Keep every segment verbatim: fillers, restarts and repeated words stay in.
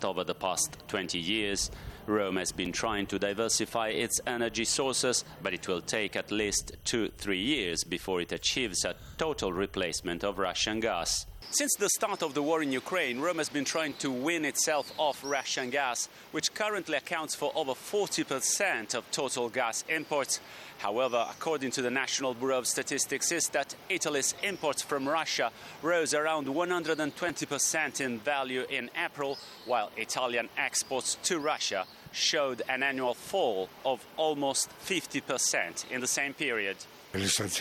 Over the past twenty years, Rome has been trying to diversify its energy sources, but it will take at least two, three years before it achieves a total replacement of Russian gas. Since the start of the war in Ukraine, Rome has been trying to wean itself off Russian gas, which currently accounts for over forty percent of total gas imports. However, according to the National Bureau of Statistics, is that Italy's imports from Russia rose around one hundred twenty percent in value in April, while Italian exports to Russia showed an annual fall of almost fifty percent in the same period. I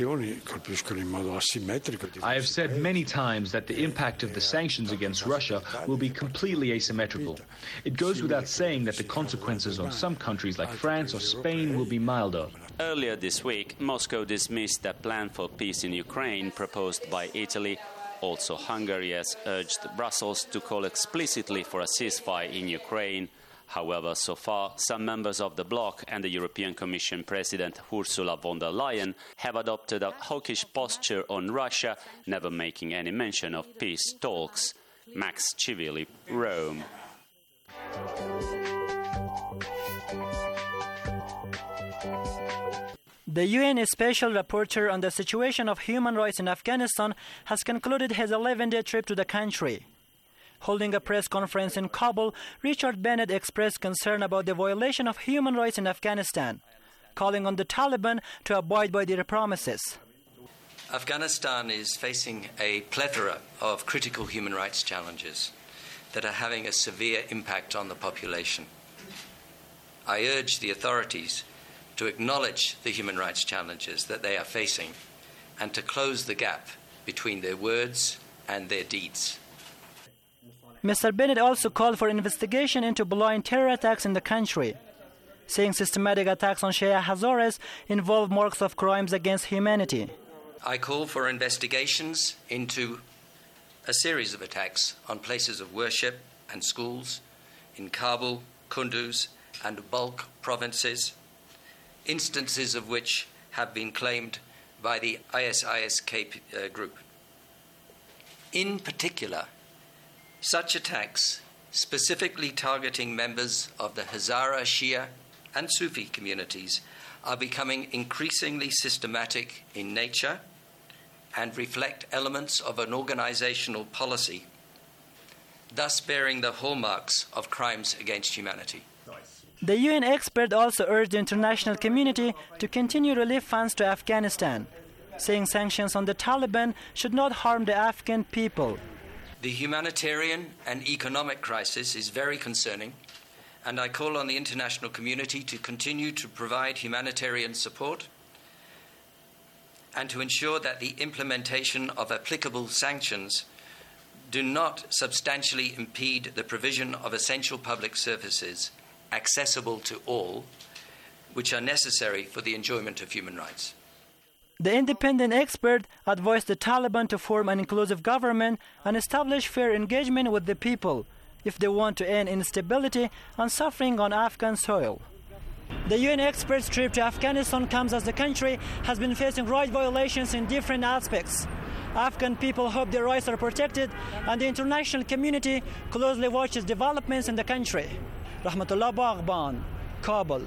have said many times that the impact of the sanctions against Russia will be completely asymmetrical. It goes without saying that the consequences on some countries like France or Spain will be milder. Earlier this week, Moscow dismissed a plan for peace in Ukraine proposed by Italy. Also, Hungary has urged Brussels to call explicitly for a ceasefire in Ukraine. However, so far, some members of the bloc and the European Commission President Ursula von der Leyen have adopted a hawkish posture on Russia, never making any mention of peace talks. Max Chivili, Rome. The U N Special Rapporteur on the situation of human rights in Afghanistan has concluded his eleven-day trip to the country. Holding a press conference in Kabul, Richard Bennett expressed concern about the violation of human rights in Afghanistan, calling on the Taliban to abide by their promises. Afghanistan is facing a plethora of critical human rights challenges that are having a severe impact on the population. I urge the authorities to acknowledge the human rights challenges that they are facing and to close the gap between their words and their deeds. Mister Bennett also called for investigation into blind terror attacks in the country, saying systematic attacks on Shia Hazaras involve marks of crimes against humanity. I call for investigations into a series of attacks on places of worship and schools in Kabul, Kunduz, and Balkh provinces, instances of which have been claimed by the I S I S K uh, group. In particular, such attacks, specifically targeting members of the Hazara, Shia, and Sufi communities, are becoming increasingly systematic in nature and reflect elements of an organizational policy, thus bearing the hallmarks of crimes against humanity. The U N expert also urged the international community to continue relief funds to Afghanistan, saying sanctions on the Taliban should not harm the Afghan people. The humanitarian and economic crisis is very concerning, and I call on the international community to continue to provide humanitarian support and to ensure that the implementation of applicable sanctions do not substantially impede the provision of essential public services accessible to all, which are necessary for the enjoyment of human rights. The independent expert advised the Taliban to form an inclusive government and establish fair engagement with the people if they want to end instability and suffering on Afghan soil. The U N expert's trip to Afghanistan comes as the country has been facing right violations in different aspects. Afghan people hope their rights are protected, and the international community closely watches developments in the country. Rahmatullah Baghban, Kabul.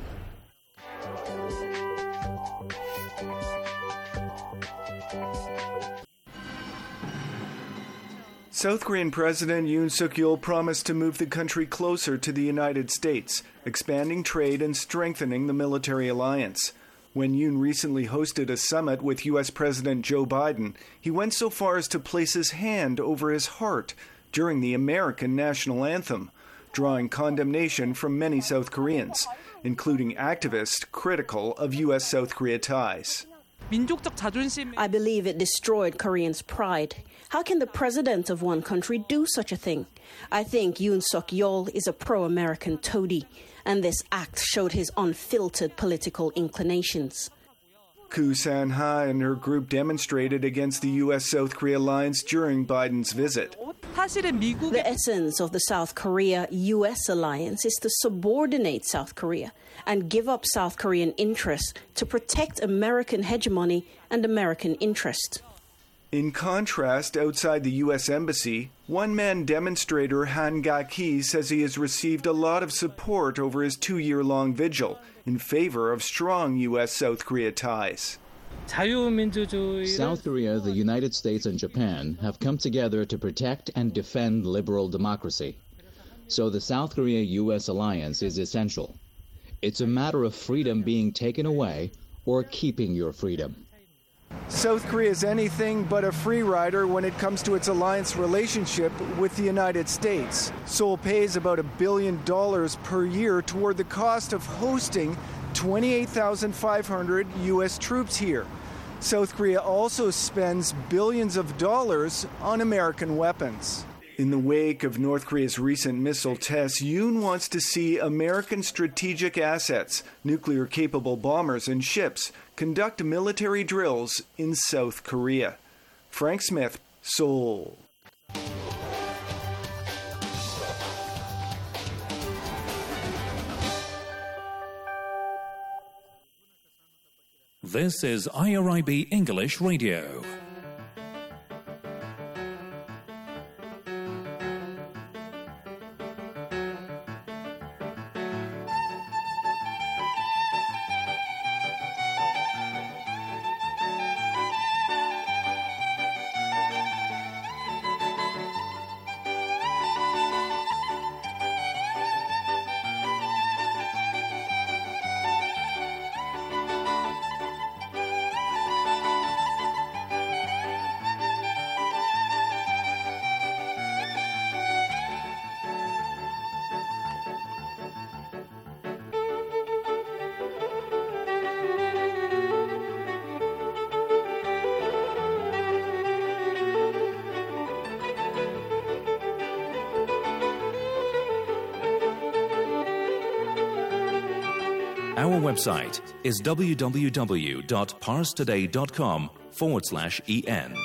South Korean President Yoon Suk-yeol promised to move the country closer to the United States, expanding trade and strengthening the military alliance. When Yoon recently hosted a summit with U S President Joe Biden, he went so far as to place his hand over his heart during the American national anthem, drawing condemnation from many South Koreans, including activists critical of U S South Korea ties. I believe it destroyed Koreans' pride. How can the president of one country do such a thing? I think Yoon Suk-yeol is a pro-American toady, and this act showed his unfiltered political inclinations. Koo San-ha and her group demonstrated against the U S South Korea alliance during Biden's visit. The essence of the South Korea-U S alliance is to subordinate South Korea and give up South Korean interests to protect American hegemony and American interest. In contrast, outside the U S Embassy, one-man demonstrator Han Ga-ki says he has received a lot of support over his two-year-long vigil in favor of strong U S-South Korea ties. South Korea, the United States, and Japan have come together to protect and defend liberal democracy. So the South Korea-U S alliance is essential. It's a matter of freedom being taken away or keeping your freedom. South Korea is anything but a free rider when it comes to its alliance relationship with the United States. Seoul pays about a billion dollars per year toward the cost of hosting twenty-eight thousand five hundred U S troops here. South Korea also spends billions of dollars on American weapons. In the wake of North Korea's recent missile tests, Yoon wants to see American strategic assets, nuclear-capable bombers and ships, conduct military drills in South Korea. Frank Smith, Seoul. This is I R I B English Radio. Our website is www.parstoday.com forward slash en.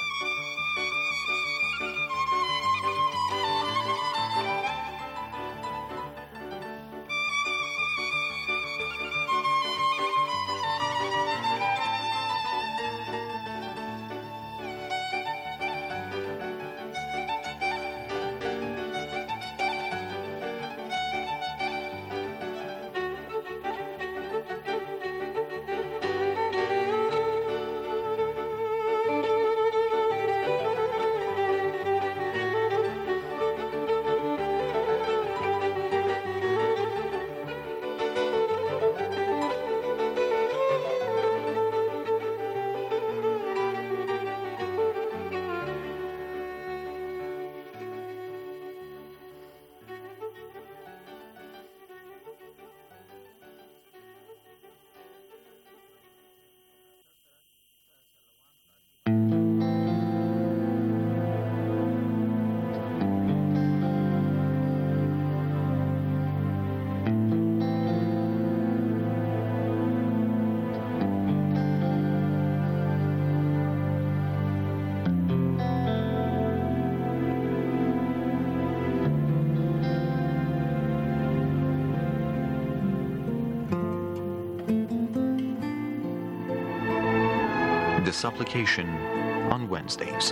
The supplication on Wednesdays.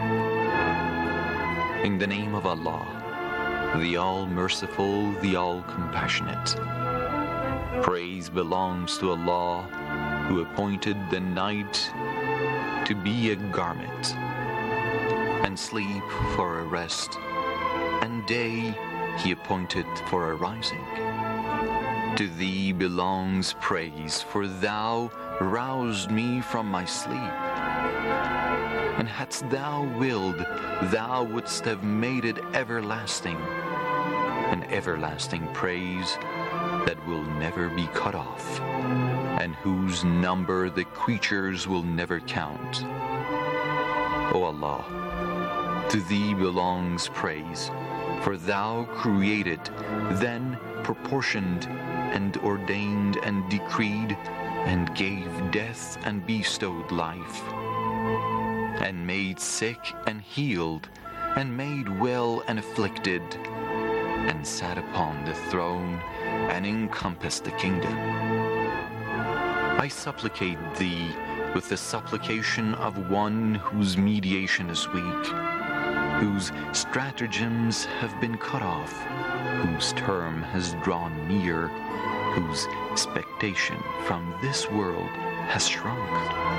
In the name of Allah, the All-Merciful, the All-Compassionate. Praise belongs to Allah, who appointed the night to be a garment, and sleep for a rest, and day He appointed for a rising. To Thee belongs praise, for Thou roused me from my sleep. And hadst Thou willed, Thou wouldst have made it everlasting, an everlasting praise that will never be cut off, and whose number the creatures will never count. O Allah, to Thee belongs praise, for Thou created, then proportioned, and ordained and decreed, and gave death and bestowed life, and made sick and healed, and made well and afflicted, and sat upon the throne and encompassed the kingdom. I supplicate Thee with the supplication of one whose mediation is weak, whose stratagems have been cut off, whose term has drawn near, whose expectation from this world has shrunk,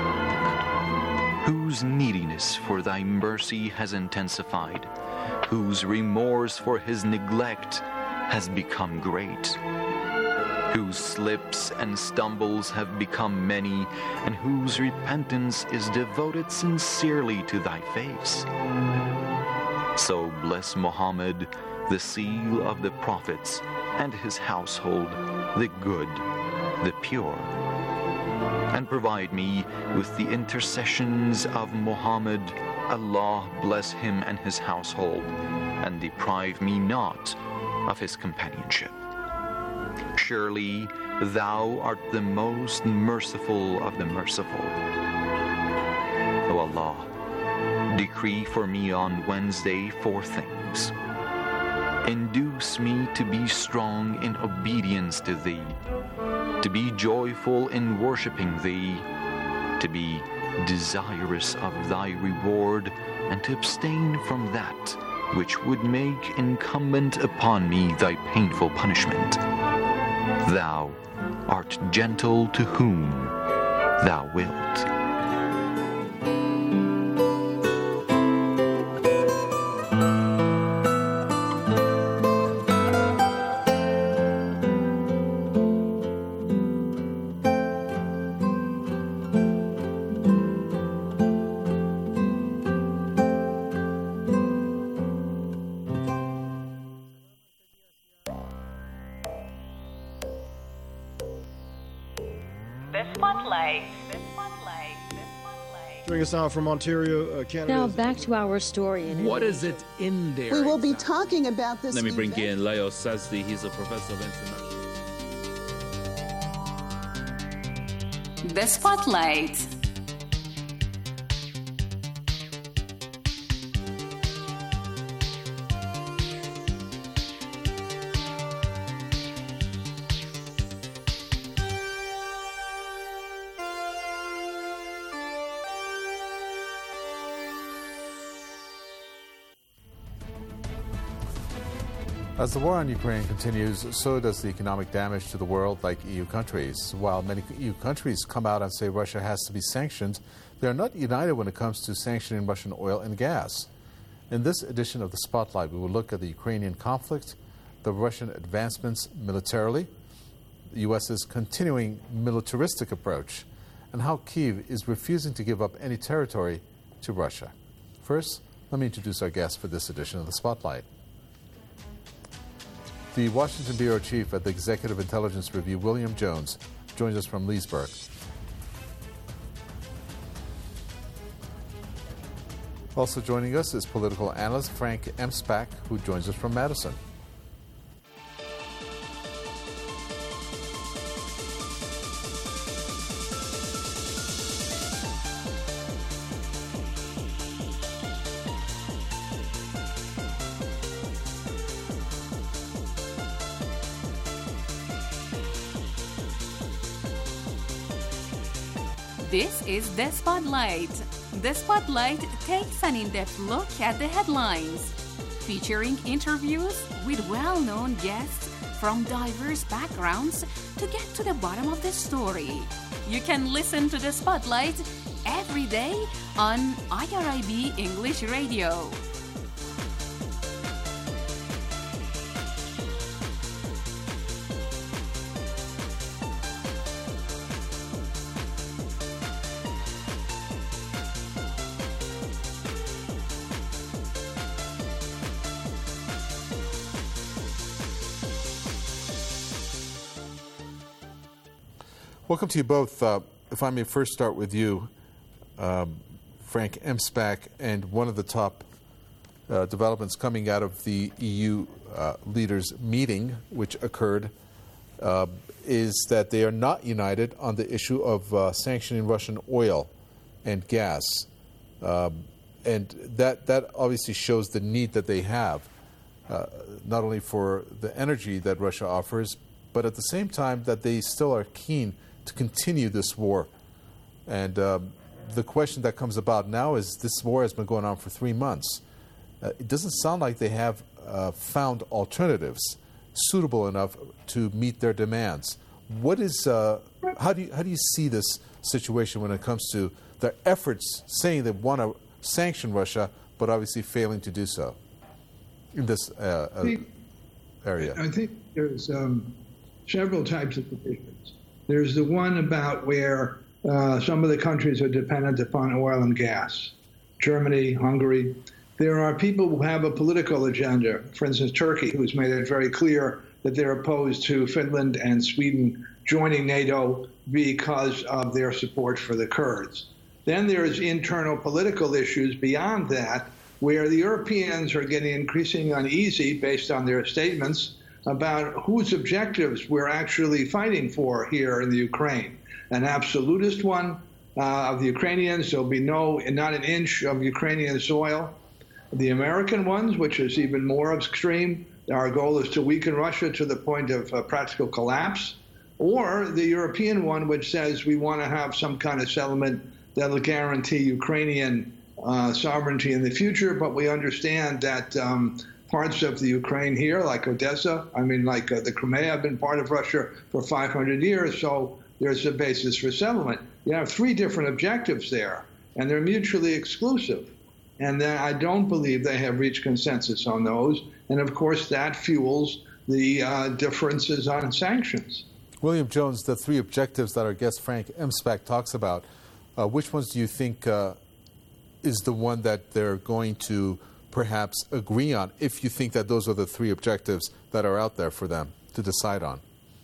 whose neediness for thy mercy has intensified, whose remorse for his neglect has become great, whose slips and stumbles have become many, and whose repentance is devoted sincerely to thy face. So bless Muhammad, the seal of the prophets, and his household, the good, the pure. And provide me with the intercessions of Muhammad. Allah bless him and his household, and deprive me not of his companionship. Surely thou art the most merciful of the merciful. O Allah, decree for me on Wednesday four things. Induce me to be strong in obedience to Thee, to be joyful in worshiping Thee, to be desirous of Thy reward, and to abstain from that which would make incumbent upon me Thy painful punishment. Thou art gentle to whom Thou wilt. Joining us now from Ontario, uh, Canada. Now back to our story. In what is it in there? We will be talking about this. Let me bring in Leo Sazdi. He's a professor of international. The Spotlight. As the war on Ukraine continues, so does the economic damage to the world, like E U countries. While many E U countries come out and say Russia has to be sanctioned, they are not united when it comes to sanctioning Russian oil and gas. In this edition of The Spotlight, we will look at the Ukrainian conflict, the Russian advancements militarily, the U S's continuing militaristic approach, and how Kyiv is refusing to give up any territory to Russia. First, let me introduce our guest for this edition of The Spotlight. The Washington Bureau Chief at the Executive Intelligence Review, William Jones, joins us from Leesburg. Also joining us is political analyst Frank Emspak, who joins us from Madison. This is The Spotlight. The Spotlight takes an in-depth look at the headlines, featuring interviews with well-known guests from diverse backgrounds to get to the bottom of the story. You can listen to The Spotlight every day on I R I B English Radio. Welcome to you both. Uh, if I may first start with you, um, Frank Emspak, and one of the top uh, developments coming out of the E U uh, leaders' meeting, which occurred, uh, is that they are not united on the issue of uh, sanctioning Russian oil and gas. Um, and that, that obviously shows the need that they have, uh, not only for the energy that Russia offers, but at the same time that they still are keen to continue this war And uh, the question that comes about now is this war has been going on for three months. Uh, it doesn't sound like they have uh, found alternatives suitable enough to meet their demands. What is, uh, how do you, how do you see this situation when it comes to their efforts saying they want to sanction Russia, but obviously failing to do so in this uh, uh, area? I think there's um, several types of divisions. There's the one about where uh, some of the countries are dependent upon oil and gas. Germany, Hungary. There are people who have a political agenda. For instance, Turkey, who's made it very clear that they're opposed to Finland and Sweden joining NATO because of their support for the Kurds. Then there's internal political issues beyond that, where the Europeans are getting increasingly uneasy based on their statements about whose objectives we're actually fighting for here in the Ukraine. An absolutist one uh, of the Ukrainians, there'll be no, not an inch of Ukrainian soil. The American ones, which is even more extreme, our goal is to weaken Russia to the point of uh, practical collapse. Or the European one, which says we want to have some kind of settlement that will guarantee Ukrainian uh, sovereignty in the future, but we understand that um, parts of the Ukraine here, like Odessa, I mean, like uh, the Crimea, have been part of Russia for five hundred years, so there's a basis for settlement. You have three different objectives there, and they're mutually exclusive. And then I don't believe they have reached consensus on those. And, of course, that fuels the uh, differences on sanctions. William Jones, the three objectives that our guest Frank Emspak talks about, uh, which ones do you think uh, is the one that they're going to perhaps agree on, if you think that those are the three objectives that are out there for them to decide on?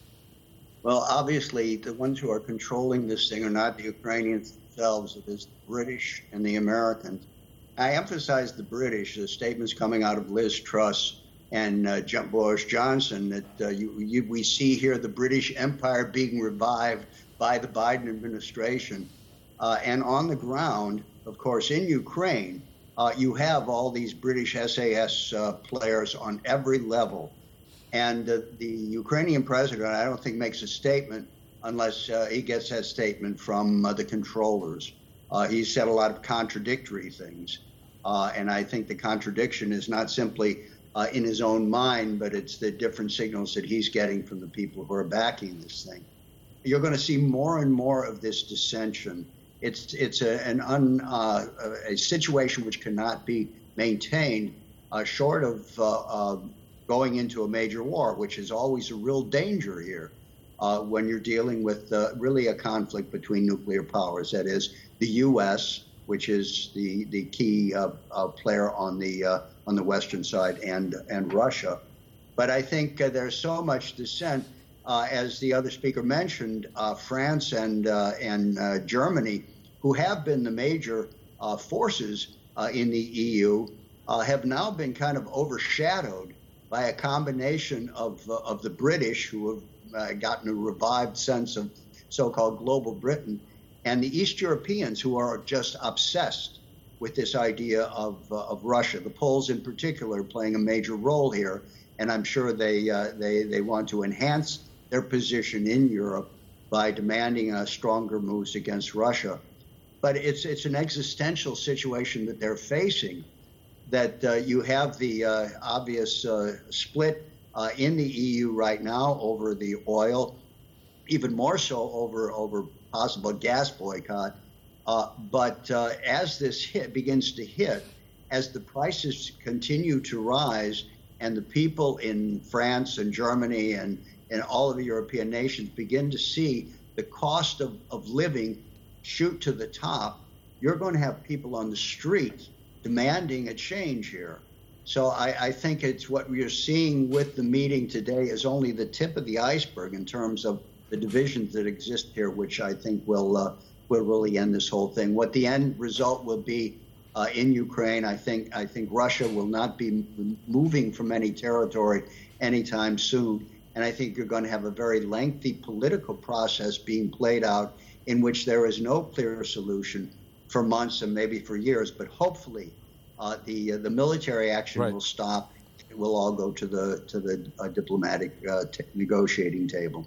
Well, obviously, the ones who are controlling this thing are not the Ukrainians themselves. It is the British and the Americans. I emphasize the British, the statements coming out of Liz Truss and uh, Boris Johnson, that uh, you, you, we see here the British Empire being revived by the Biden administration. Uh, and on the ground, of course, in Ukraine, uh, you have all these British S A S uh, players on every level. And uh, the Ukrainian president, I don't think, makes a statement unless uh, he gets that statement from uh, the controllers. Uh, he's said a lot of contradictory things. Uh, and I think the contradiction is not simply uh, in his own mind, but it's the different signals that he's getting from the people who are backing this thing. You're going to see more and more of this dissension. It's it's a, an un, uh, a situation which cannot be maintained uh, short of uh, uh, going into a major war, which is always a real danger here uh, when you're dealing with uh, really a conflict between nuclear powers. That is, the U S, which is the the key uh, uh, player on the uh, on the Western side, and and Russia. But I think uh, there's so much dissent, uh, as the other speaker mentioned, uh, France and uh, and uh, Germany, who have been the major uh, forces uh, in the E U, uh, have now been kind of overshadowed by a combination of uh, of the British, who have uh, gotten a revived sense of so-called global Britain, and the East Europeans, who are just obsessed with this idea of uh, of Russia. The Poles, in particular, playing a major role here, and I'm sure they uh, they they want to enhance their position in Europe by demanding uh, stronger moves against Russia. But it's it's an existential situation that they're facing. That uh, you have the uh, obvious uh, split uh, in the E U right now over the oil, even more so over over. possible gas boycott. Uh, but uh, as this hit begins to hit, as the prices continue to rise and the people in France and Germany and, and all of the European nations begin to see the cost of, of living shoot to the top, you're going to have people on the street demanding a change here. So I, I think it's what we're seeing with the meeting today is only the tip of the iceberg in terms of the divisions that exist here, which I think will uh, will really end this whole thing. What the end result will be uh, in Ukraine, I think I think Russia will not be moving from any territory anytime soon, and I think you're going to have a very lengthy political process being played out in which there is no clear solution for months and maybe for years. But hopefully, uh, the uh, the military action right. will stop. It will all go to the to the uh, diplomatic uh, t- negotiating table.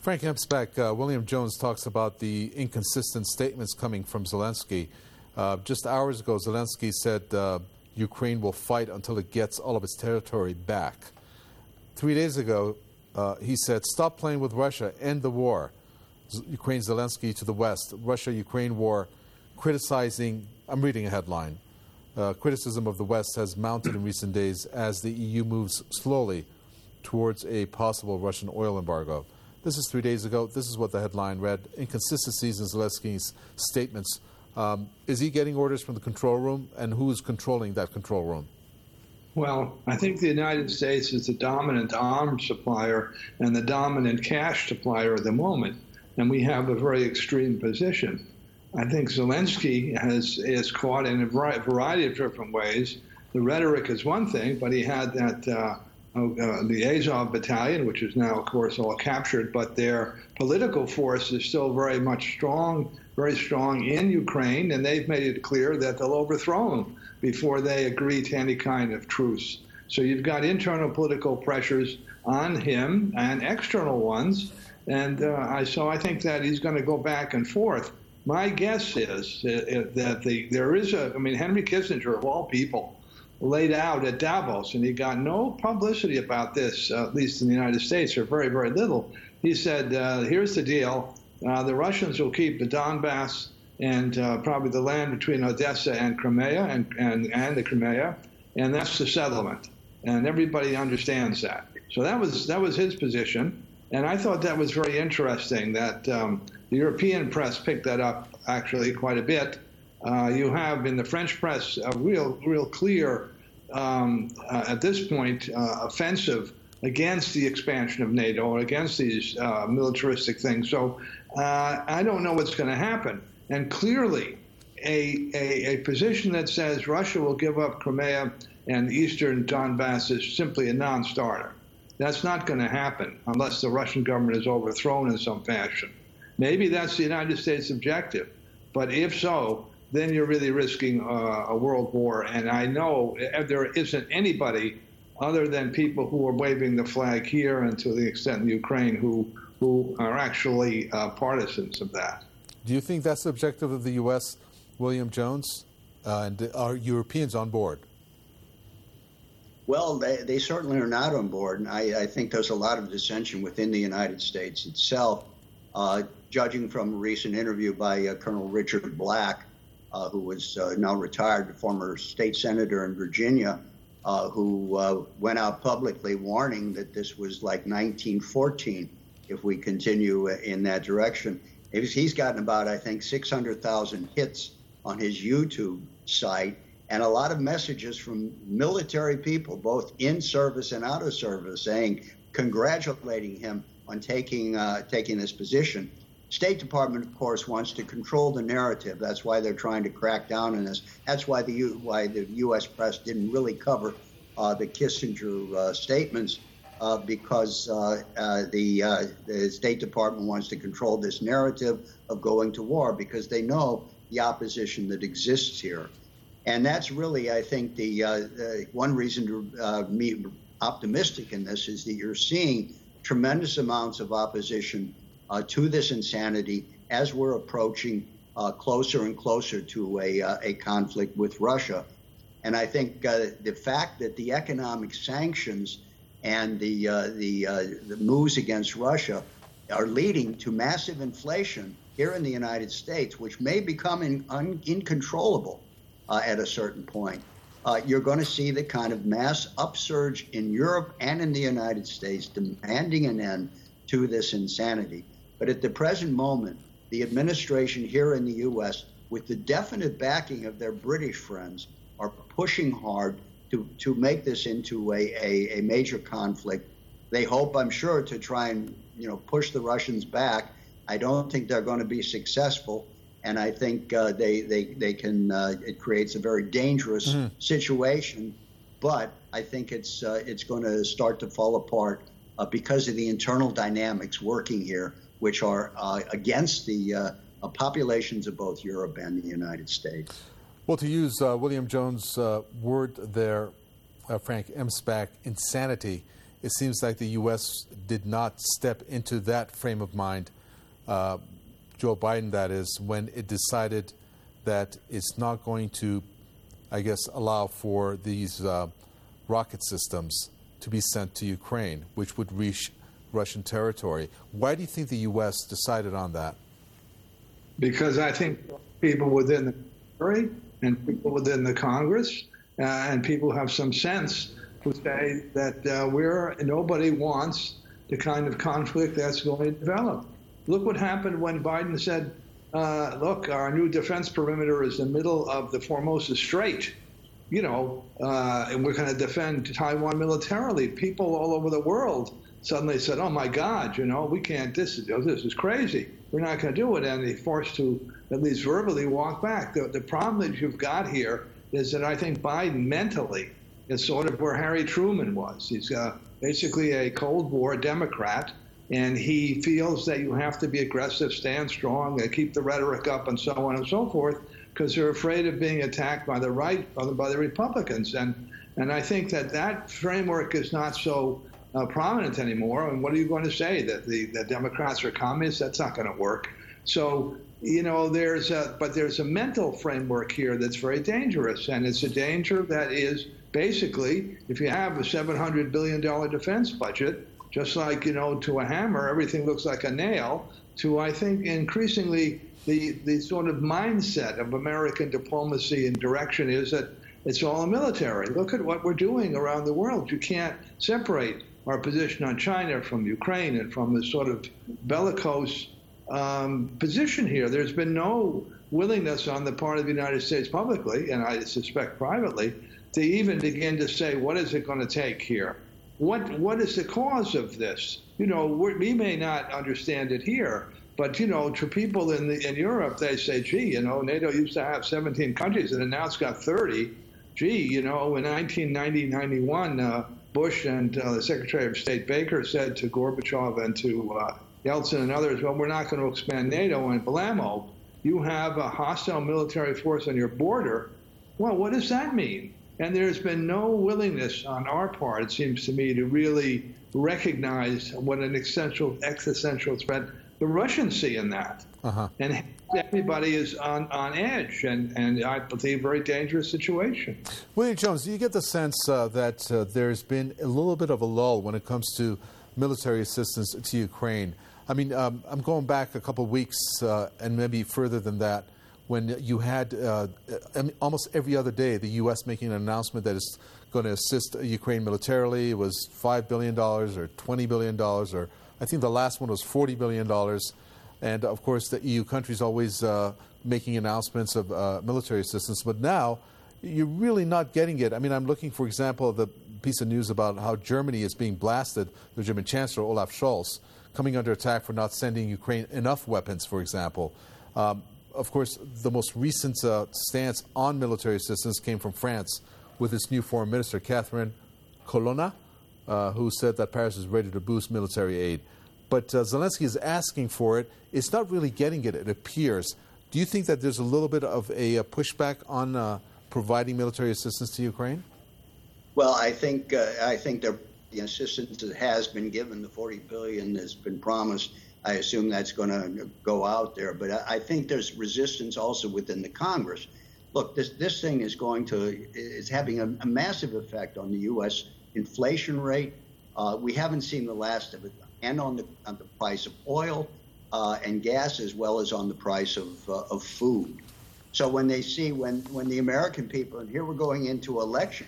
Frank Emspak, uh, William Jones talks about the inconsistent statements coming from Zelensky. Uh, just hours ago, Zelensky said uh, Ukraine will fight until it gets all of its territory back. Three days ago, uh, he said, stop playing with Russia, end the war. Z- Ukraine Zelensky to the West, Russia-Ukraine war, criticizing, I'm reading a headline, uh, criticism of the West has mounted in recent days as the E U moves slowly towards a possible Russian oil embargo. This is three days ago. This is what the headline read. Inconsistencies in Zelensky's statements. Um, is he getting orders from the control room, and who is controlling that control room? Well, I think the United States is the dominant arms supplier and the dominant cash supplier at the moment, and we have a very extreme position. I think Zelensky has is caught in a variety of different ways. The rhetoric is one thing, but he had that uh, uh, the Azov battalion, which is now, of course, all captured, but their political force is still very much strong, very strong in Ukraine, and they've made it clear that they'll overthrow him before they agree to any kind of truce. So you've got internal political pressures on him and external ones, and uh, I, so I think that he's going to go back and forth. My guess is that the, there is a, I mean, Henry Kissinger, of all people, laid out at Davos, and he got no publicity about this, uh, at least in the United States, or very, very little. He said, uh, here's the deal. Uh, the Russians will keep the Donbass and uh, probably the land between Odessa and Crimea and, and, and the Crimea, and that's the settlement. And everybody understands that. So that was that was his position, and I thought that was very interesting that um, the European press picked that up actually quite a bit. Uh, you have in the French press a real, real clear, um, uh, at this point, uh, offensive against the expansion of NATO or against these uh, militaristic things. So uh, I don't know what's going to happen. And clearly, a, a, a position that says Russia will give up Crimea and the eastern Donbass is simply a non-starter. That's not going to happen unless the Russian government is overthrown in some fashion. Maybe that's the United States objective. But if so, then you're really risking uh, a world war. And I know there isn't anybody other than people who are waving the flag here and to the extent in Ukraine who, who are actually uh, partisans of that. Do you think that's the objective of the U S, William Jones? Uh, and are Europeans on board? Well, they, they certainly are not on board. And I, I think there's a lot of dissension within the United States itself. Uh, judging from a recent interview by uh, Colonel Richard Black, uh, who was uh, now retired, former state senator in Virginia, uh, who uh, went out publicly warning that this was like nineteen fourteen if we continue in that direction. He's gotten about, I think, six hundred thousand hits on his YouTube site and a lot of messages from military people, both in service and out of service, saying, congratulating him on taking uh, taking this position. State Department, of course, wants to control the narrative. That's why they're trying to crack down on this. That's why the U, why the U S press didn't really cover uh, the Kissinger uh, statements. Uh, because uh, uh, the, uh, the State Department wants to control this narrative of going to war because they know the opposition that exists here. And that's really, I think, the, uh, the one reason to uh, be optimistic in this is that you're seeing tremendous amounts of opposition uh, to this insanity as we're approaching uh, closer and closer to a, uh, a conflict with Russia. And I think uh, the fact that the economic sanctions and the uh, the, uh, the moves against Russia are leading to massive inflation here in the United States, which may become in, un, uncontrollable uh, at a certain point. Uh, you're going to see the kind of mass upsurge in Europe and in the United States demanding an end to this insanity. But at the present moment, the administration here in the U S, with the definite backing of their British friends, are pushing hard To, to make this into a, a, a major conflict. They hope, I'm sure, to try and, you know, push the Russians back. I don't think they're going to be successful, and I think uh, they, they, they can, uh, it creates a very dangerous mm-hmm. situation, but I think it's, uh, it's going to start to fall apart uh, because of the internal dynamics working here, which are uh, against the uh, populations of both Europe and the United States. Well, to use uh, William Jones' uh, word there, uh, Frank Emspak, insanity it seems like the U S did not step into that frame of mind, uh, Joe Biden, that is, when it decided that it's not going to, I guess, allow for these uh, rocket systems to be sent to Ukraine, which would reach Russian territory. Why do you think the U S decided on that? Because I think people within the military and people within the Congress uh, and people have some sense who say that uh, we're nobody wants the kind of conflict that's going to develop. Look what happened when Biden said, uh, look, our new defense perimeter is in the middle of the Formosa Strait, you know, uh, and we're going to defend Taiwan militarily. People all over the world suddenly said, oh, my God, you know, we can't, this is, this is crazy. We're not going to do it. And they're forced to at least verbally walk back. The, the problem that you've got here is that I think Biden mentally is sort of where Harry Truman was. He's uh, basically a Cold War Democrat, and he feels that you have to be aggressive, stand strong, uh, keep the rhetoric up, and so on and so forth, because they're afraid of being attacked by the right, by the, by the Republicans. And and I think that that framework is not so uh, prominent anymore. And what are you going to say, that the, the Democrats are communists? That's not going to work. So, you know, there's a, but there's a mental framework here that's very dangerous. And it's a danger that is basically, if you have a seven hundred billion dollars defense budget, just like, you know, to a hammer, everything looks like a nail, to, I think, increasingly the, the sort of mindset of American diplomacy and direction is that it's all a military. Look at what we're doing around the world. You can't separate our position on China from Ukraine and from the sort of bellicose um, position here. There's been no willingness on the part of the United States publicly, and I suspect privately, to even begin to say, what is it going to take here? What What is the cause of this? You know, we're, we may not understand it here, but, you know, to people in the, in Europe, they say, gee, you know, NATO used to have seventeen countries, and now it's got thirty. Gee, you know, in nineteen ninety, ninety-one, uh, Bush and uh, the Secretary of State Baker said to Gorbachev and to uh, Yeltsin and others, well, we're not going to expand NATO, and blammo, you have a hostile military force on your border. Well, what does that mean? And there's been no willingness on our part, it seems to me, to really recognize what an existential, existential threat the Russians see in that. Uh-huh. And everybody is on, on edge, and, and I believe a very dangerous situation. William Jones, do you get the sense uh, that uh, there's been a little bit of a lull when it comes to military assistance to Ukraine? I mean, um, I'm going back a couple of weeks uh, and maybe further than that, when you had uh, almost every other day the U S making an announcement that it's going to assist Ukraine militarily. It was five billion dollars or twenty billion dollars, or I think the last one was forty billion dollars. And, of course, the E U countries always uh, making announcements of uh, military assistance. But now you're really not getting it. I mean, I'm looking, for example, at the piece of news about how Germany is being blasted, the German Chancellor, Olaf Scholz, coming under attack for not sending Ukraine enough weapons, for example. Um, Of course, the most recent uh, stance on military assistance came from France with its new foreign minister, Catherine Colonna, uh, who said that Paris is ready to boost military aid. But uh, Zelensky is asking for it. It's not really getting it, it appears. Do you think that there's a little bit of a, a pushback on uh, providing military assistance to Ukraine? Well, I think uh, I think the, the assistance that has been given, the forty billion dollars has been promised. I assume that's going to go out there. But I think there's resistance also within the Congress. Look, this this thing is going to is having a, a massive effect on the U S inflation rate. Uh, we haven't seen the last of it, and on the on the price of oil uh, and gas, as well as on the price of uh, of food. So when they see when when the American people, and here we're going into election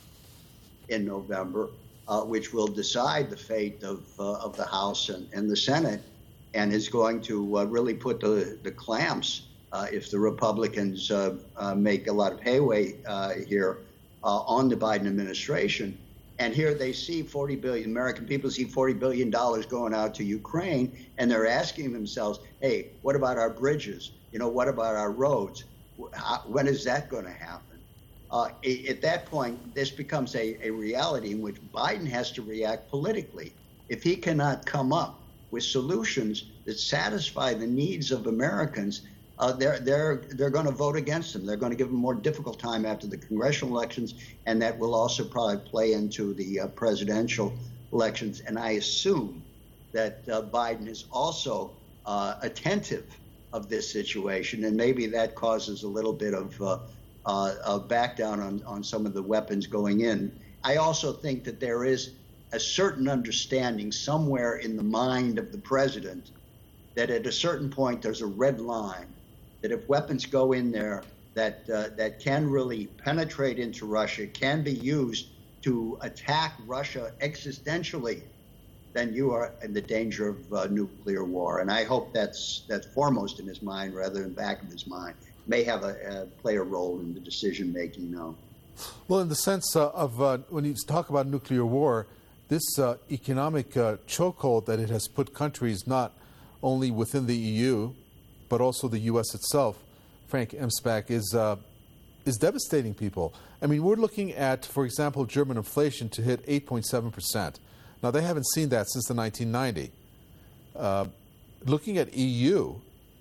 in November, uh, which will decide the fate of uh, of the House and, and the Senate, and is going to uh, really put the, the clamps uh, if the Republicans uh, uh, make a lot of headway uh, here uh, on the Biden administration. And here they see forty billion dollars, American people see forty billion dollars going out to Ukraine, and they're asking themselves, hey, what about our bridges? You know, what about our roads? How, when is that going to happen? Uh, at that point, this becomes a, a reality in which Biden has to react politically. If he cannot come up with solutions that satisfy the needs of Americans, uh, they're they're they're going to vote against them. They're going to give them a more difficult time after the congressional elections, and that will also probably play into the uh, presidential elections. And I assume that uh, Biden is also uh, attentive of this situation, and maybe that causes a little bit of uh, uh, a back down on, on some of the weapons going in. I also think that there is a certain understanding somewhere in the mind of the president that at a certain point there's a red line, that if weapons go in there that uh, that can really penetrate into Russia, can be used to attack Russia existentially, then you are in the danger of uh, nuclear war. And I hope that's that's foremost in his mind rather than back of his mind. May have a, a play a role in the decision making now. Well, in the sense uh, of uh, when you talk about nuclear war, this uh, economic uh, chokehold that it has put countries not only within the E U, but also the U S itself, Frank Emspak, is uh, is devastating people. I mean, we're looking at, for example, German inflation to hit eight point seven percent. Now, they haven't seen that since the nineteen ninety. Uh, looking at E U.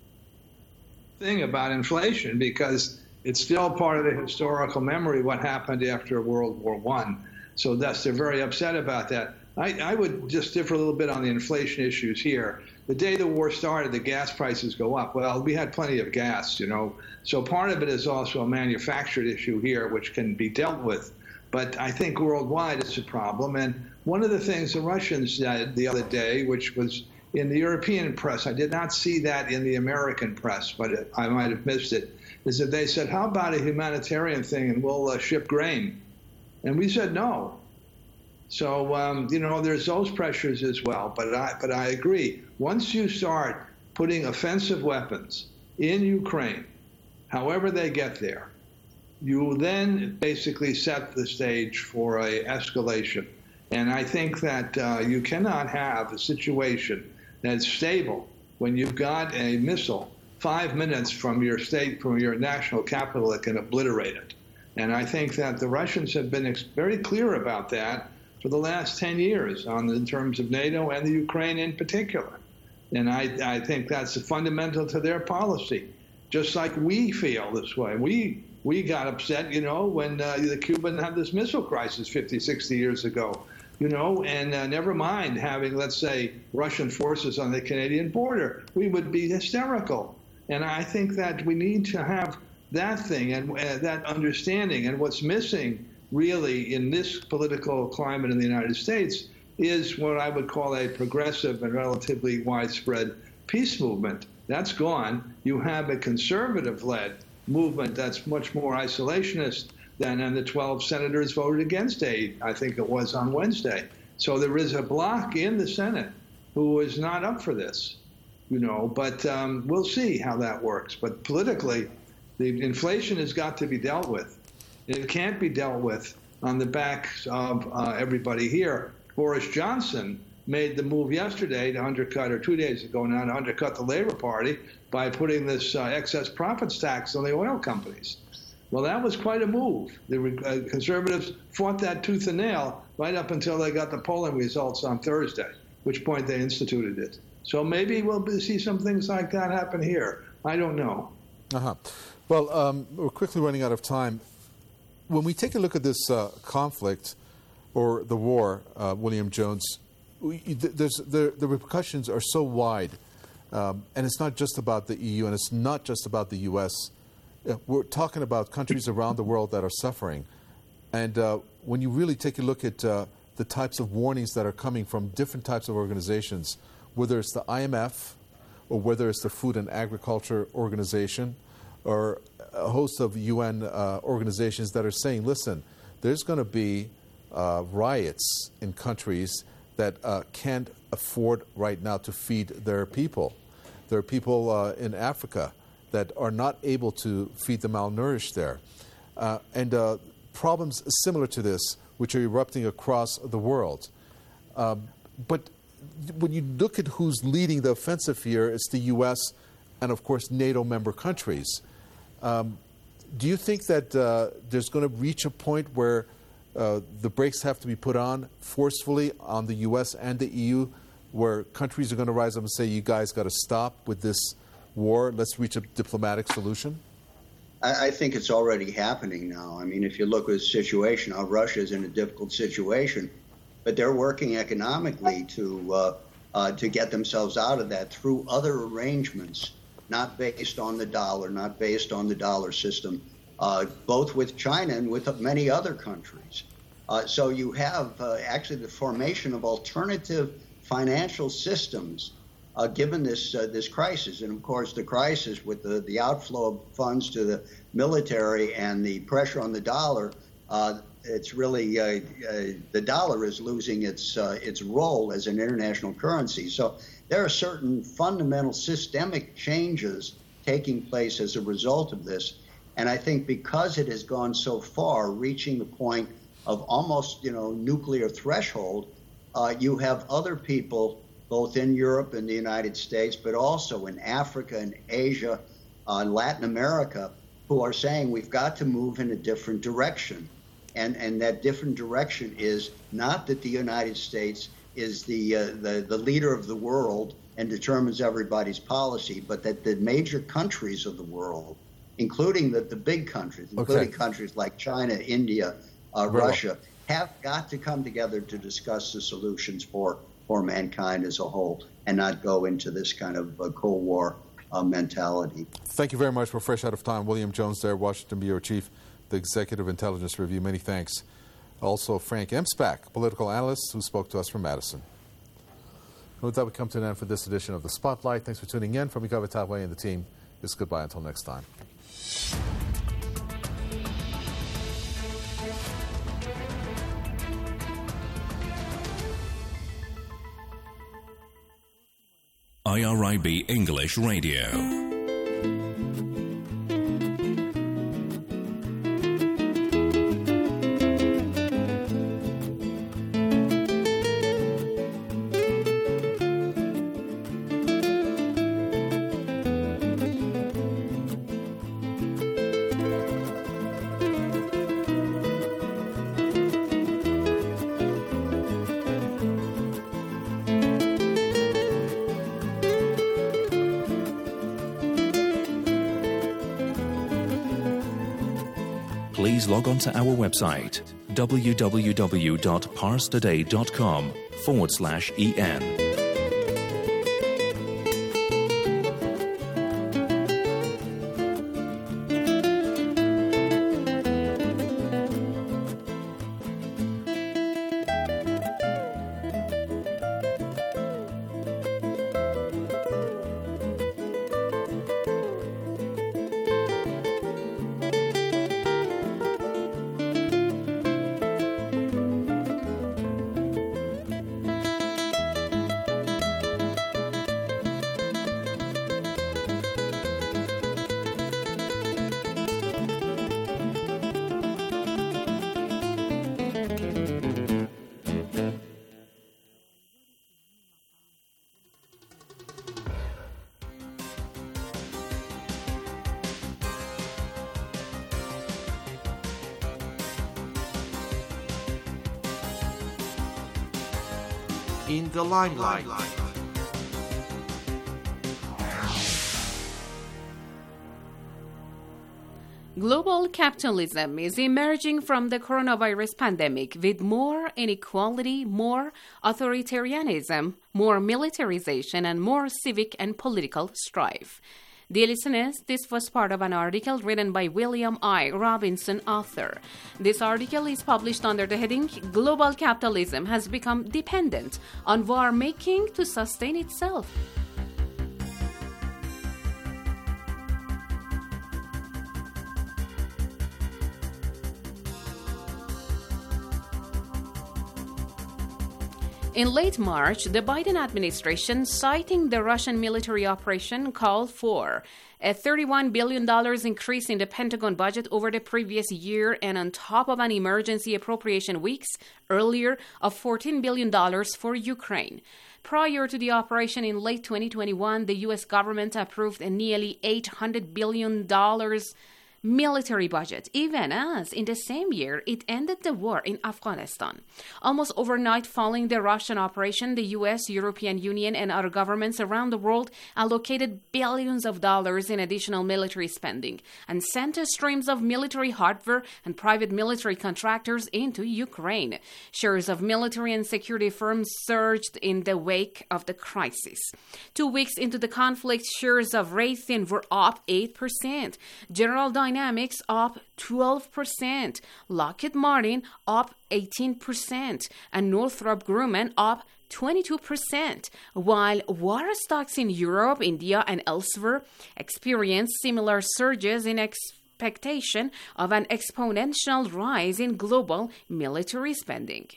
Thing about inflation, because it's still part of the historical memory what happened after World War One. So that's, they're very upset about that. I, I would just differ a little bit on the inflation issues here. The day the war started, the gas prices go up. Well, we had plenty of gas, you know. So part of it is also a manufactured issue here, which can be dealt with. But I think worldwide it's a problem. And one of the things the Russians said the other day, which was in the European press, I did not see that in the American press, but it, I might have missed it, is that they said, how about a humanitarian thing and we'll uh, ship grain? And we said no. So, um, you know, there's those pressures as well. But I, but I agree. Once you start putting offensive weapons in Ukraine, however they get there, you then basically set the stage for a escalation. And I think that uh, you cannot have a situation that's stable when you've got a missile five minutes from your state, from your national capital that can obliterate it. And I think that the Russians have been ex- very clear about that for the last ten years on in terms of NATO and the Ukraine in particular. And I, I think that's fundamental to their policy, just like we feel this way. We we got upset, you know, when uh, the Cuban had this missile crisis fifty, sixty years ago, you know, and uh, never mind having, let's say, Russian forces on the Canadian border. We would be hysterical. And I think that we need to have that thing and uh, that understanding. And what's missing really in this political climate in the United States is what I would call a progressive and relatively widespread peace movement. That's gone. You have a conservative-led movement that's much more isolationist than, and the twelve senators voted against aid, I think it was on Wednesday. So there is a bloc in the Senate who is not up for this, you know, but um, we'll see how that works. But politically, the inflation has got to be dealt with. It can't be dealt with on the backs of uh, everybody here. Boris Johnson made the move yesterday to undercut, or two days ago now, to undercut the Labour Party by putting this uh, excess profits tax on the oil companies. Well, that was quite a move. The uh, Conservatives fought that tooth and nail right up until they got the polling results on Thursday, which point they instituted it. So maybe we'll see some things like that happen here. I don't know. Uh-huh. Well, um, we're quickly running out of time. When we take a look at this uh, conflict or the war, uh, William Jones, we, there's, the, the repercussions are so wide. Um, and it's not just about the E U, and it's not just about the U S. Uh, we're talking about countries around the world that are suffering. And uh, when you really take a look at uh, the types of warnings that are coming from different types of organizations, whether it's the I M F or whether it's the Food and Agriculture Organization or a host of U N uh, organizations that are saying, listen, there's going to be uh, riots in countries that uh, can't afford right now to feed their people. There are people uh, in Africa that are not able to feed the malnourished there. Uh, and uh, problems similar to this, which are erupting across the world. Um, but when you look at who's leading the offensive here, it's the U S and, of course, NATO member countries. Um, do you think that uh, there's going to reach a point where uh, the brakes have to be put on forcefully on the U S and the E U, where countries are going to rise up and say, you guys got to stop with this war, let's reach a diplomatic solution? I, I think it's already happening now. I mean, if you look at the situation, how Russia is in a difficult situation, but they're working economically to uh, uh, to get themselves out of that through other arrangements, not based on the dollar, not based on the dollar system, uh, both with China and with many other countries. Uh, so you have uh, actually the formation of alternative financial systems uh, given this uh, this crisis. And, of course, the crisis with the, the outflow of funds to the military and the pressure on the dollar, uh, it's really uh, uh, the dollar is losing its uh, its role as an international currency. So there are certain fundamental systemic changes taking place as a result of this. And I think because it has gone so far, reaching the point of almost, you know, nuclear threshold, uh, you have other people, both in Europe and the United States, but also in Africa and Asia, uh, Latin America, who are saying we've got to move in a different direction. And, and that different direction is not that the United States is the, uh, the, the leader of the world and determines everybody's policy, but that the major countries of the world, including the, the big countries, including okay. countries like China, India, uh, Russia, have got to come together to discuss the solutions for, for mankind as a whole and not go into this kind of uh, Cold War uh, mentality. Thank you very much. We're fresh out of time. William Jones there, Washington Bureau Chief, the Executive Intelligence Review. Many thanks. Also, Frank Emspak, political analyst, who spoke to us from Madison. And with that, we come to an end for this edition of The Spotlight. Thanks for tuning in. From Ikawa Tabwe and the team, it's goodbye until next time. I R I B English Radio. Please log on to our website, www.parstoday.com forward slash EN. In the limelight. Global capitalism is emerging from the coronavirus pandemic with more inequality, more authoritarianism, more militarization, and more civic and political strife. Dear listeners, this was part of an article written by William I. Robinson, author. This article is published under the heading, Global Capitalism Has Become Dependent on War Making to Sustain Itself. In late March, the Biden administration, citing the Russian military operation, called for a thirty-one billion dollars increase in the Pentagon budget over the previous year and on top of an emergency appropriation weeks earlier of fourteen billion dollars for Ukraine. Prior to the operation in late twenty twenty-one, the U S government approved a nearly eight hundred billion dollars military budget, even as in the same year it ended the war in Afghanistan. Almost overnight following the Russian operation, the U S, European Union, and other governments around the world allocated billions of dollars in additional military spending and sent streams of military hardware and private military contractors into Ukraine. Shares of military and security firms surged in the wake of the crisis. Two weeks into the conflict, shares of Raytheon were up eight percent. General Dynamics up twelve percent. Lockheed Martin up eighteen percent. And Northrop Grumman up twenty-two percent, while war stocks in Europe, India, and elsewhere experienced similar surges in expectation of an exponential rise in global military spending.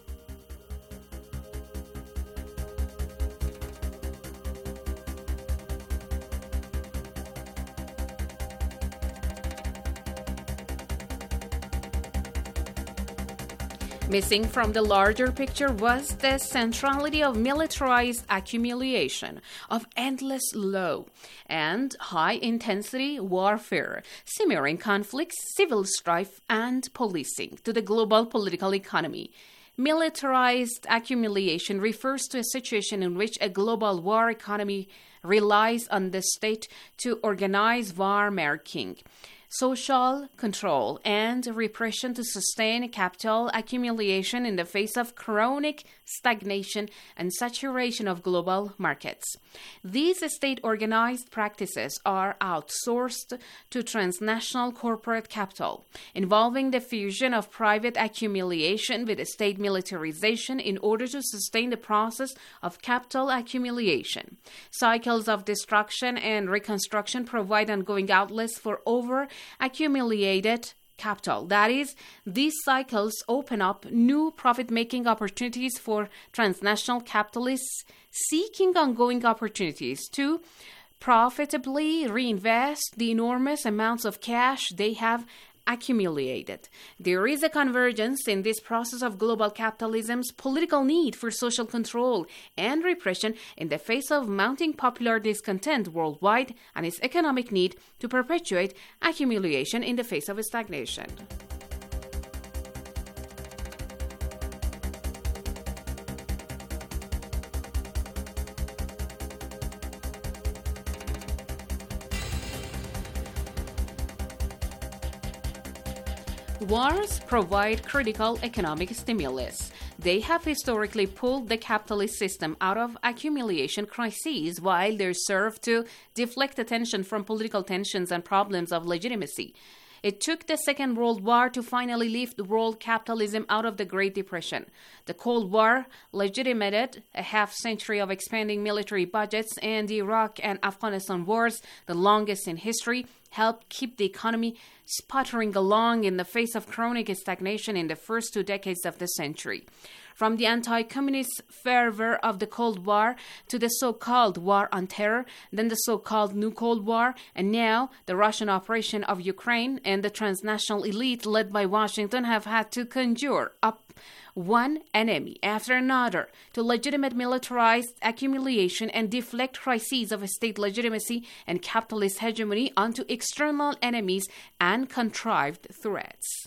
Missing from the larger picture was the centrality of militarized accumulation, of endless low and high-intensity warfare, simmering conflicts, civil strife, and policing to the global political economy. Militarized accumulation refers to a situation in which a global war economy relies on the state to organize war-making, social control, and repression to sustain capital accumulation in the face of chronic stagnation and saturation of global markets. These state-organized practices are outsourced to transnational corporate capital, involving the fusion of private accumulation with state militarization in order to sustain the process of capital accumulation. Cycles of destruction and reconstruction provide ongoing outlets for over accumulated capital. That is, these cycles open up new profit-making opportunities for transnational capitalists seeking ongoing opportunities to profitably reinvest the enormous amounts of cash they have accumulated. There is a convergence in this process of global capitalism's political need for social control and repression in the face of mounting popular discontent worldwide and its economic need to perpetuate accumulation in the face of stagnation. Wars provide critical economic stimulus. They have historically pulled the capitalist system out of accumulation crises while they serve to deflect attention from political tensions and problems of legitimacy. It took the Second World War to finally lift world capitalism out of the Great Depression. The Cold War legitimated a half-century of expanding military budgets, and the Iraq and Afghanistan wars, the longest in history, helped keep the economy sputtering along in the face of chronic stagnation in the first two decades of the century. From the anti-communist fervor of the Cold War to the so-called War on Terror, then the so-called New Cold War, and now the Russian operation of Ukraine, and the transnational elite led by Washington have had to conjure up one enemy after another to legitimate militarized accumulation and deflect crises of state legitimacy and capitalist hegemony onto external enemies and contrived threats.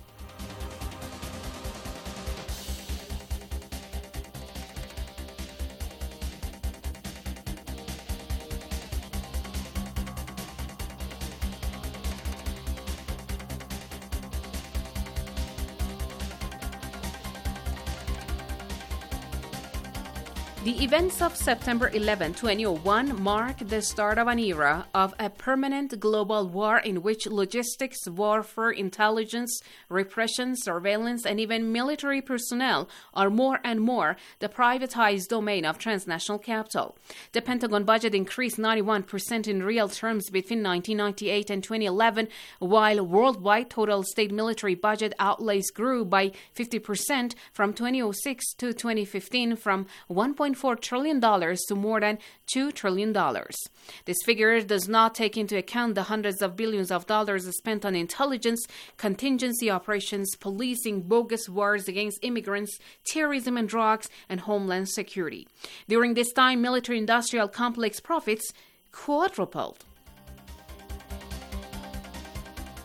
The events of September eleventh, twenty oh one marked the start of an era of a permanent global war in which logistics, warfare, intelligence, repression, surveillance, and even military personnel are more and more the privatized domain of transnational capital. The Pentagon budget increased ninety-one percent in real terms between nineteen ninety-eight and twenty eleven, while worldwide total state military budget outlays grew by fifty percent from twenty oh six to twenty fifteen, from one point four trillion dollars to more than two trillion dollars. This figure does not take into account the hundreds of billions of dollars spent on intelligence, contingency operations, policing, bogus wars against immigrants, terrorism and drugs, and homeland security. During this time, military-industrial complex profits quadrupled.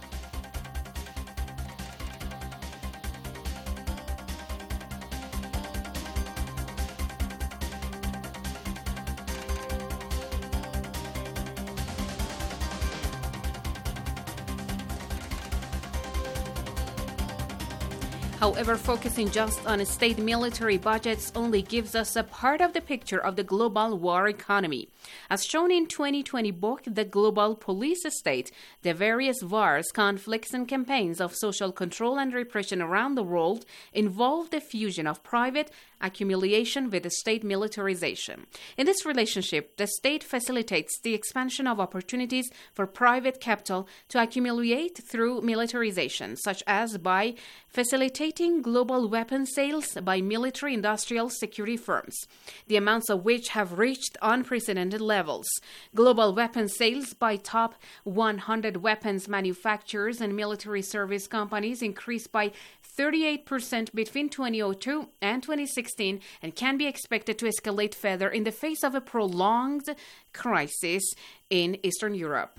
However, focusing just on state military budgets only gives us a part of the picture of the global war economy. As shown in twenty twenty book, The Global Police State, the various wars, conflicts, and campaigns of social control and repression around the world involve the fusion of private accumulation with the state militarization. In this relationship, the state facilitates the expansion of opportunities for private capital to accumulate through militarization, such as by facilitating global weapon sales by military industrial security firms, the amounts of which have reached unprecedented levels. Global weapon sales by top one hundred weapons manufacturers and military service companies increased by thirty-eight percent between twenty oh two and twenty sixteen and can be expected to escalate further in the face of a prolonged crisis in Eastern Europe.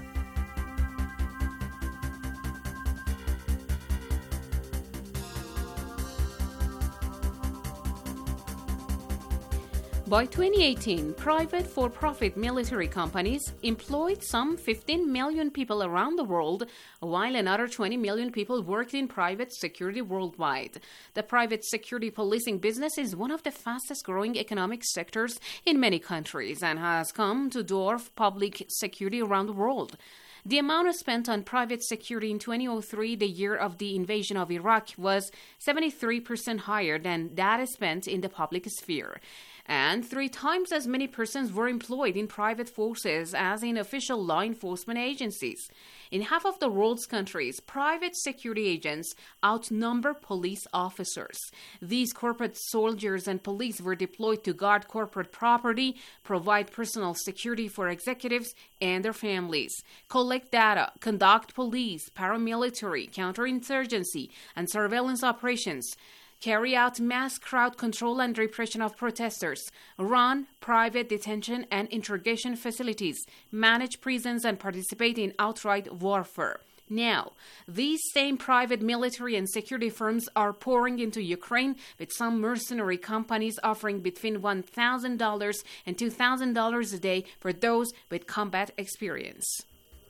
By twenty eighteen, private for-profit military companies employed some fifteen million people around the world, while another twenty million people worked in private security worldwide. The private security policing business is one of the fastest-growing economic sectors in many countries and has come to dwarf public security around the world. The amount spent on private security in twenty oh three, the year of the invasion of Iraq, was seventy-three percent higher than that spent in the public sphere. And three times as many persons were employed in private forces as in official law enforcement agencies. In half of the world's countries, private security agents outnumber police officers. These corporate soldiers and police were deployed to guard corporate property, provide personal security for executives and their families, collect data, conduct police, paramilitary, counterinsurgency, and surveillance operations, carry out mass crowd control and repression of protesters, run private detention and interrogation facilities, manage prisons, and participate in outright warfare. Now, these same private military and security firms are pouring into Ukraine, with some mercenary companies offering between one thousand dollars and two thousand dollars a day for those with combat experience.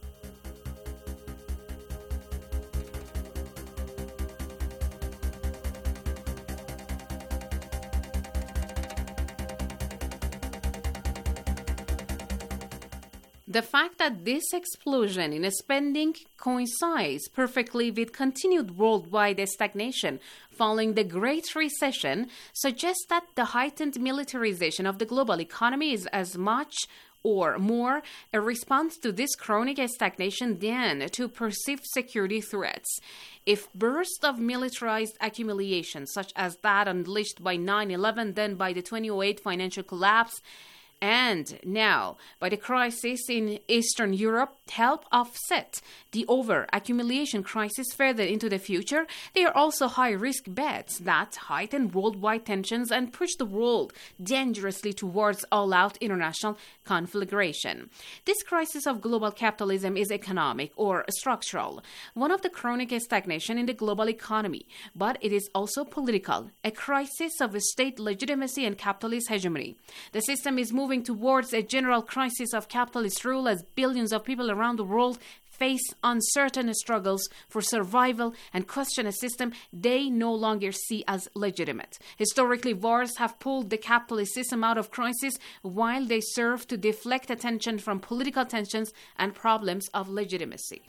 The fact that this explosion in spending coincides perfectly with continued worldwide stagnation following the Great Recession suggests that the heightened militarization of the global economy is as much or more a response to this chronic stagnation than to perceived security threats. If bursts of militarized accumulation, such as that unleashed by nine eleven, then by the two thousand eight financial collapse, and now by the crisis in Eastern Europe, help offset the over-accumulation crisis further into the future, they are also high-risk bets that heighten worldwide tensions and push the world dangerously towards all-out international conflagration. This crisis of global capitalism is economic or structural, one of the chronic stagnation in the global economy, but it is also political, a crisis of state legitimacy and capitalist hegemony. The system is moving towards a general crisis of capitalist rule as billions of people around the world face uncertain struggles for survival and question a system they no longer see as legitimate. Historically, wars have pulled the capitalist system out of crisis while they serve to deflect attention from political tensions and problems of legitimacy.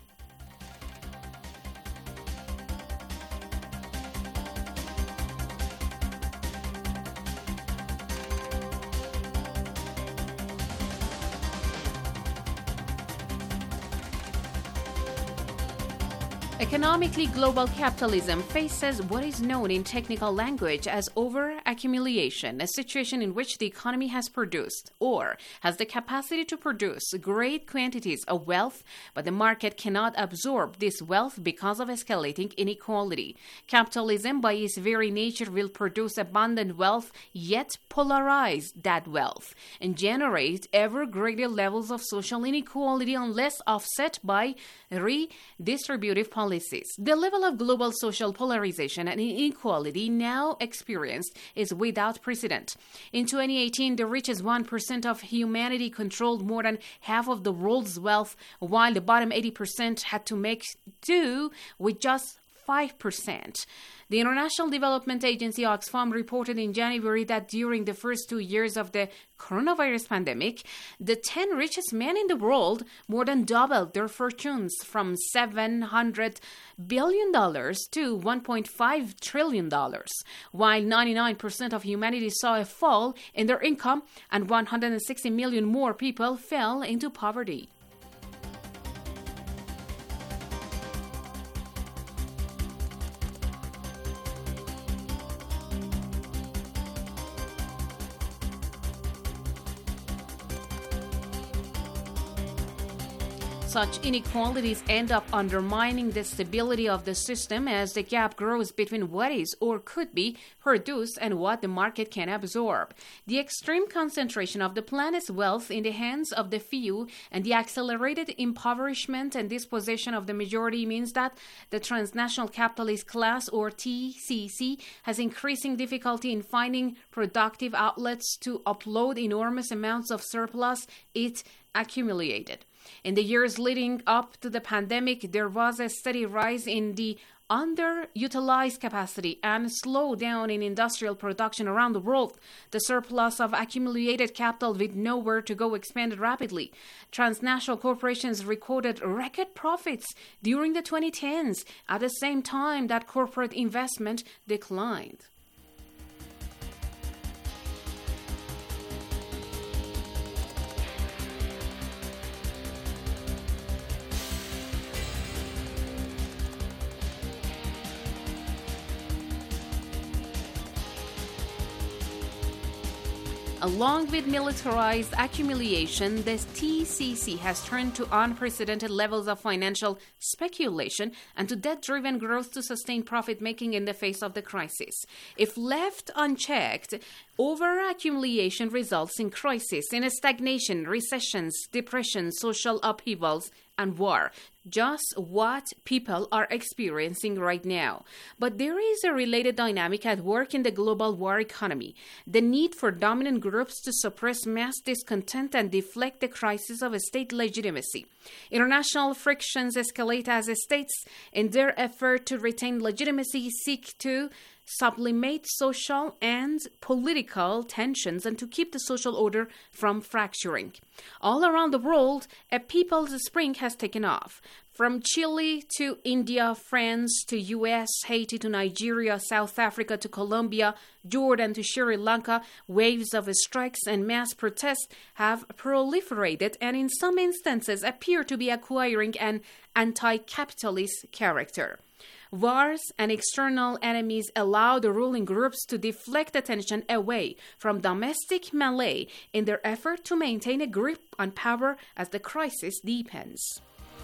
Economically, global capitalism faces what is known in technical language as over-accumulation, a situation in which the economy has produced or has the capacity to produce great quantities of wealth, but the market cannot absorb this wealth because of escalating inequality. Capitalism, by its very nature, will produce abundant wealth, yet polarize that wealth and generate ever greater levels of social inequality unless offset by redistributive policies. The level of global social polarization and inequality now experienced is without precedent. In twenty eighteen, the richest one percent of humanity controlled more than half of the world's wealth, while the bottom eighty percent had to make do with just five percent. The International Development Agency Oxfam reported in January that during the first two years of the coronavirus pandemic, the ten richest men in the world more than doubled their fortunes from seven hundred billion dollars to one point five trillion dollars, while ninety-nine percent of humanity saw a fall in their income and one hundred sixty million more people fell into poverty. Such inequalities end up undermining the stability of the system as the gap grows between what is or could be produced and what the market can absorb. The extreme concentration of the planet's wealth in the hands of the few and the accelerated impoverishment and dispossession of the majority means that the transnational capitalist class, or T C C, has increasing difficulty in finding productive outlets to upload enormous amounts of surplus it accumulated. In the years leading up to the pandemic, there was a steady rise in the underutilized capacity and slowdown in industrial production around the world. The surplus of accumulated capital with nowhere to go expanded rapidly. Transnational corporations recorded record profits during the twenty tens, at the same time that corporate investment declined. Along with militarized accumulation, the T C C has turned to unprecedented levels of financial speculation and to debt-driven growth to sustain profit-making in the face of the crisis. If left unchecked, over-accumulation results in crisis, in a stagnation, recessions, depression, social upheavals, and war. Just what people are experiencing right now. But there is a related dynamic at work in the global war economy. The need for dominant groups to suppress mass discontent and deflect the crisis of state legitimacy. International frictions escalate as states, in their effort to retain legitimacy, seek to sublimate social and political tensions and to keep the social order from fracturing. All around the world, a people's spring has taken off. From Chile to India, France to U S, Haiti to Nigeria, South Africa to Colombia, Jordan to Sri Lanka, waves of strikes and mass protests have proliferated and in some instances appear to be acquiring an anti-capitalist character. Wars and external enemies allow the ruling groups to deflect attention away from domestic melee in their effort to maintain a grip on power as the crisis deepens.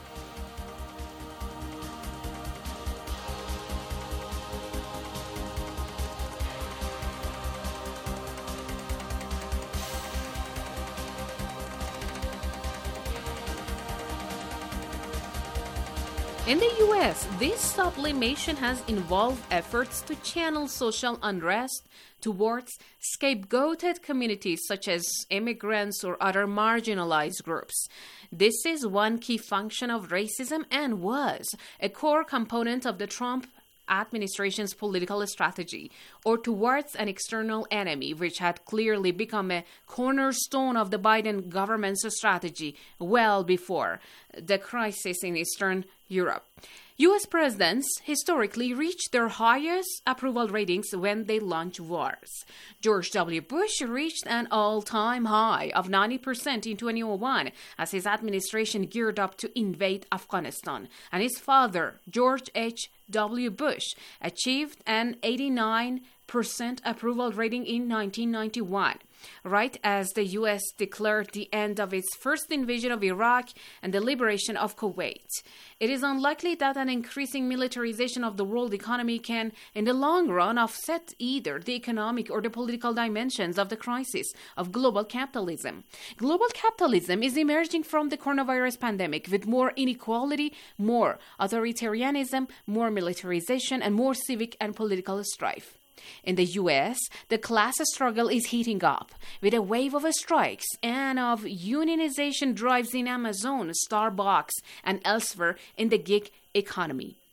In the U S, this sublimation has involved efforts to channel social unrest towards scapegoated communities such as immigrants or other marginalized groups. This is one key function of racism and was a core component of the Trump administration's political strategy, or towards an external enemy, which had clearly become a cornerstone of the Biden government's strategy well before the crisis in Eastern Europe. U S presidents historically reached their highest approval ratings when they launch wars. George W. Bush reached an all-time high of ninety percent in twenty oh one as his administration geared up to invade Afghanistan, and his father, George H W. Bush, achieved an eighty-nine percent approval rating in nineteen ninety-one, right as the U S declared the end of its first invasion of Iraq and the liberation of Kuwait. It is unlikely that an increasing militarization of the world economy can, in the long run, offset either the economic or the political dimensions of the crisis of global capitalism. Global capitalism is emerging from the coronavirus pandemic with more inequality, more authoritarianism, more militarization, and more civic and political strife. In the U S, the class struggle is heating up, with a wave of strikes and of unionization drives in Amazon, Starbucks, and elsewhere in the gig economy.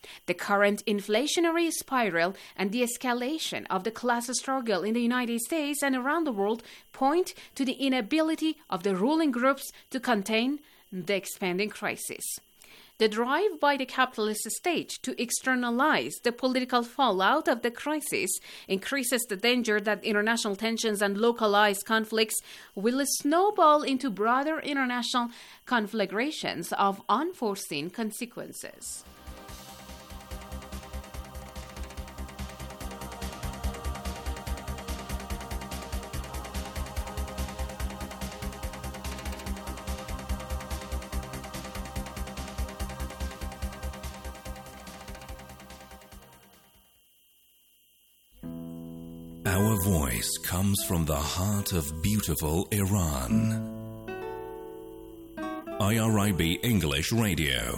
The current inflationary spiral and the escalation of the class struggle in the United States and around the world point to the inability of the ruling groups to contain the expanding crisis. The drive by the capitalist state to externalize the political fallout of the crisis increases the danger that international tensions and localized conflicts will snowball into broader international conflagrations of unforeseen consequences. Our voice comes from the heart of beautiful Iran. I R I B English Radio.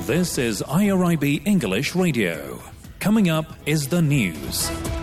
This is I R I B English Radio. Coming up is the news.